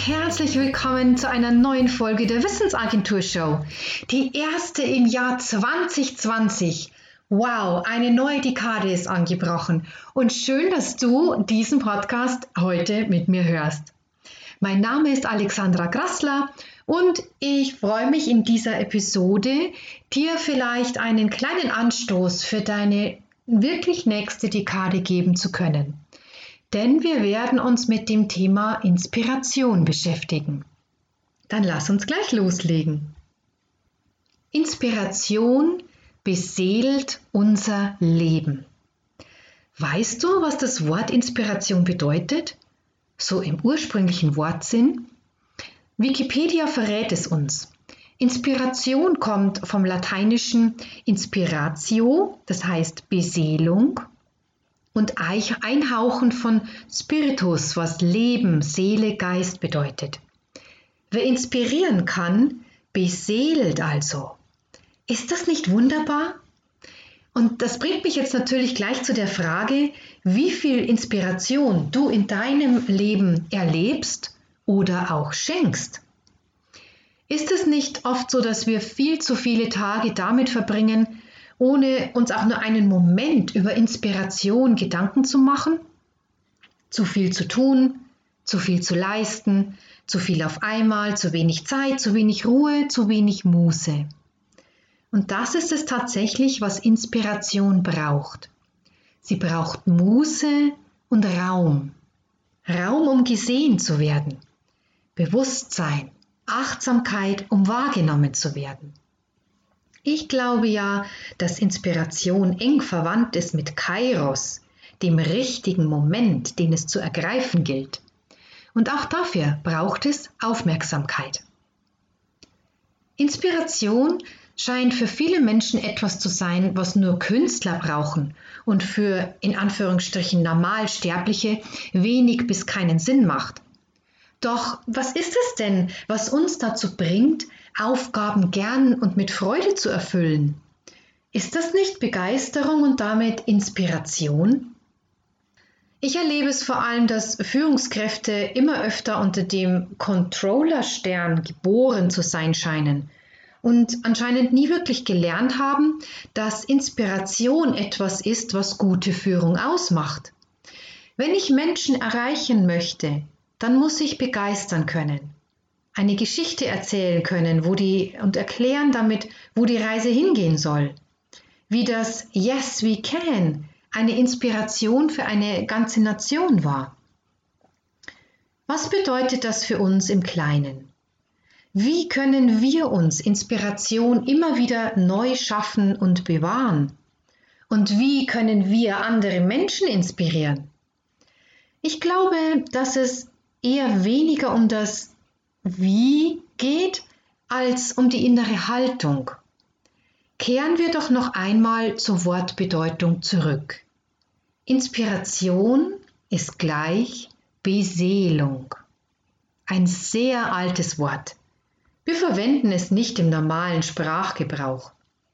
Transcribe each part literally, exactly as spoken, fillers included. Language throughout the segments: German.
herzlich willkommen zu einer neuen Folge der Wissensagentur Show. Die erste im Jahr zwanzig zwanzig. Wow, eine neue Dekade ist angebrochen und schön, dass du diesen Podcast heute mit mir hörst. Mein Name ist Alexandra Grassler und ich freue mich in dieser Episode, dir vielleicht einen kleinen Anstoß für deine wirklich nächste Dekade geben zu können. Denn wir werden uns mit dem Thema Inspiration beschäftigen. Dann lass uns gleich loslegen. Inspiration beseelt unser Leben. Weißt du, was das Wort Inspiration bedeutet? So im ursprünglichen Wortsinn? Wikipedia verrät es uns. Inspiration kommt vom lateinischen Inspiratio, das heißt Beseelung, und Einhauchen von Spiritus, was Leben, Seele, Geist bedeutet. Wer inspirieren kann, beseelt also. Ist das nicht wunderbar? Und das bringt mich jetzt natürlich gleich zu der Frage, wie viel Inspiration du in deinem Leben erlebst oder auch schenkst. Ist es nicht oft so, dass wir viel zu viele Tage damit verbringen, ohne uns auch nur einen Moment über Inspiration Gedanken zu machen? Zu viel zu tun, zu viel zu leisten, zu viel auf einmal, zu wenig Zeit, zu wenig Ruhe, zu wenig Muße. Und das ist es tatsächlich, was Inspiration braucht. Sie braucht Muße und Raum. Raum, um gesehen zu werden. Bewusstsein, Achtsamkeit, um wahrgenommen zu werden. Ich glaube ja, dass Inspiration eng verwandt ist mit Kairos, dem richtigen Moment, den es zu ergreifen gilt. Und auch dafür braucht es Aufmerksamkeit. Inspiration scheint für viele Menschen etwas zu sein, was nur Künstler brauchen und für in Anführungsstrichen Normalsterbliche wenig bis keinen Sinn macht. Doch was ist es denn, was uns dazu bringt, Aufgaben gern und mit Freude zu erfüllen? Ist das nicht Begeisterung und damit Inspiration? Ich erlebe es vor allem, dass Führungskräfte immer öfter unter dem Controller-Stern geboren zu sein scheinen und anscheinend nie wirklich gelernt haben, dass Inspiration etwas ist, was gute Führung ausmacht. Wenn ich Menschen erreichen möchte, dann muss ich begeistern können, eine Geschichte erzählen können, wo die, und erklären damit, wo die Reise hingehen soll. Wie das Yes, we can eine Inspiration für eine ganze Nation war. Was bedeutet das für uns im Kleinen? Wie können wir uns Inspiration immer wieder neu schaffen und bewahren? Und wie können wir andere Menschen inspirieren? Ich glaube, dass es eher weniger um das Wie geht, als um die innere Haltung. Kehren wir doch noch einmal zur Wortbedeutung zurück. Inspiration ist gleich Beseelung. Ein sehr altes Wort. Wir verwenden es nicht im normalen Sprachgebrauch.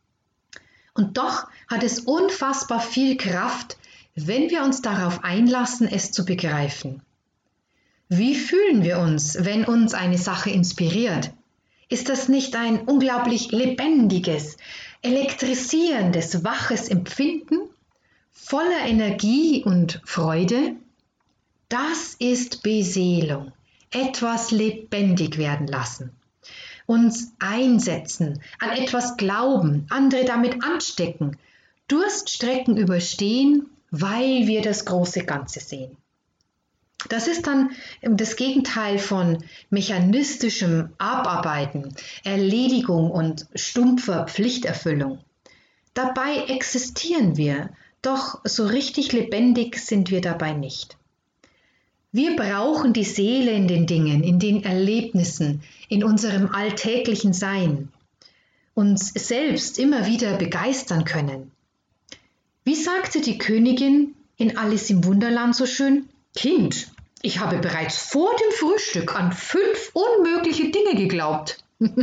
Und doch hat es unfassbar viel Kraft, wenn wir uns darauf einlassen, es zu begreifen. Wie fühlen wir uns, wenn uns eine Sache inspiriert? Ist das nicht ein unglaublich lebendiges, elektrisierendes, waches Empfinden, voller Energie und Freude? Das ist Beseelung, etwas lebendig werden lassen, uns einsetzen, an etwas glauben, andere damit anstecken, Durststrecken überstehen, weil wir das große Ganze sehen. Das ist dann das Gegenteil von mechanistischem Abarbeiten, Erledigung und stumpfer Pflichterfüllung. Dabei existieren wir, doch so richtig lebendig sind wir dabei nicht. Wir brauchen die Seele in den Dingen, in den Erlebnissen, in unserem alltäglichen Sein, uns selbst immer wieder begeistern können. Wie sagte die Königin in Alice im Wunderland so schön? Kind, ich habe bereits vor dem Frühstück an fünf unmögliche Dinge geglaubt.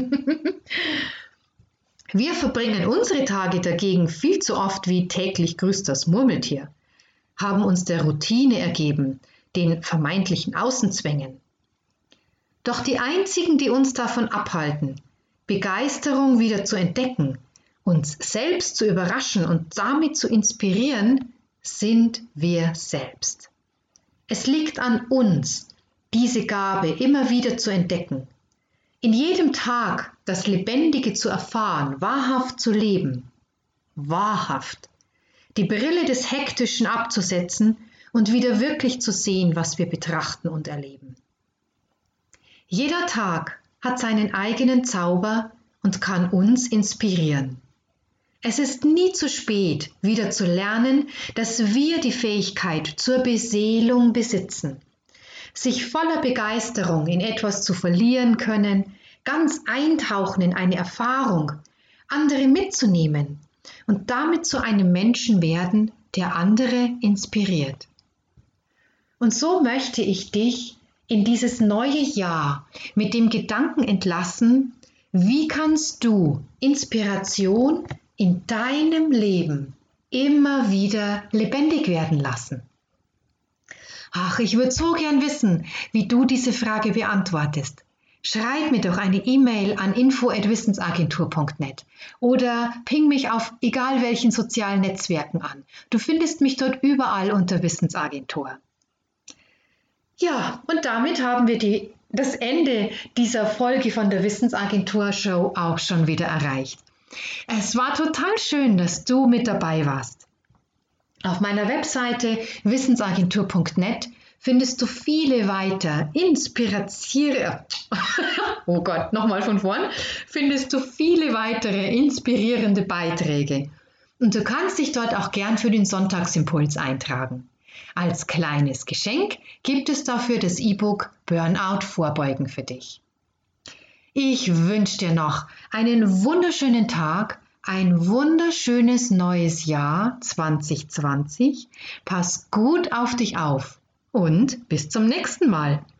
Wir verbringen unsere Tage dagegen viel zu oft wie täglich grüßt das Murmeltier, haben uns der Routine ergeben, den vermeintlichen Außenzwängen. Doch die einzigen, die uns davon abhalten, Begeisterung wieder zu entdecken, uns selbst zu überraschen und damit zu inspirieren, sind wir selbst. Es liegt an uns, diese Gabe immer wieder zu entdecken, in jedem Tag das Lebendige zu erfahren, wahrhaft zu leben, wahrhaft, die Brille des Hektischen abzusetzen und wieder wirklich zu sehen, was wir betrachten und erleben. Jeder Tag hat seinen eigenen Zauber und kann uns inspirieren. Es ist nie zu spät, wieder zu lernen, dass wir die Fähigkeit zur Beseelung besitzen, sich voller Begeisterung in etwas zu verlieren können, ganz eintauchen in eine Erfahrung, andere mitzunehmen und damit zu einem Menschen werden, der andere inspiriert. Und so möchte ich dich in dieses neue Jahr mit dem Gedanken entlassen, wie kannst du Inspiration in deinem Leben immer wieder lebendig werden lassen? Ach, ich würde so gern wissen, wie du diese Frage beantwortest. Schreib mir doch eine E-Mail an info at wissensagentur punkt net oder ping mich auf egal welchen sozialen Netzwerken an. Du findest mich dort überall unter Wissensagentur. Ja, und damit haben wir die, das Ende dieser Folge von der Wissensagentur Show auch schon wieder erreicht. Es war total schön, dass du mit dabei warst. Auf meiner Webseite wissensagentur punkt net findest du viele weiter inspirierende, oh Gott, nochmal von vorn, findest du viele weitere inspirierende Beiträge. Und du kannst dich dort auch gern für den Sonntagsimpuls eintragen. Als kleines Geschenk gibt es dafür das E-Book Burnout vorbeugen für dich. Ich wünsche dir noch einen wunderschönen Tag, ein wunderschönes neues Jahr zwanzig zwanzig. Pass gut auf dich auf und bis zum nächsten Mal.